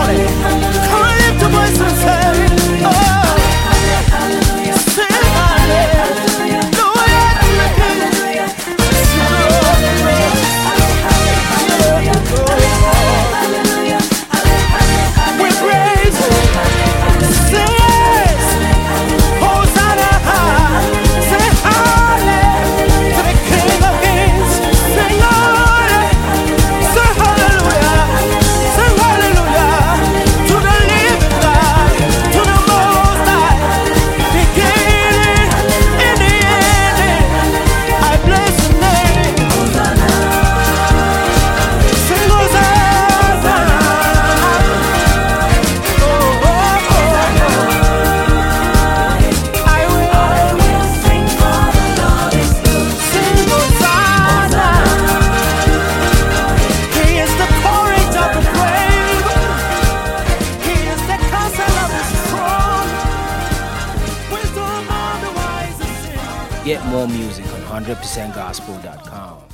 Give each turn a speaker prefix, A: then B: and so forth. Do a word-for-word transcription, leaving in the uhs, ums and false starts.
A: Come on, lift your voice and say, oh, sing hallelujah to the King. We praise you. Say, Hosanna, say hallelujah to the King of Kings. Say Lord, say hallelujah, say hallelujah to the living God, to the Most High, beginning and the ending. I bless your name. Sing Hosanna. Oh, oh, oh, oh. I will sing for the Lord is good. Sing Hosanna. He is the courage of the brave. He is the counsel of the strong. Wisdom of the wise is in.
B: Get more music on one hundred percent gospel dot com.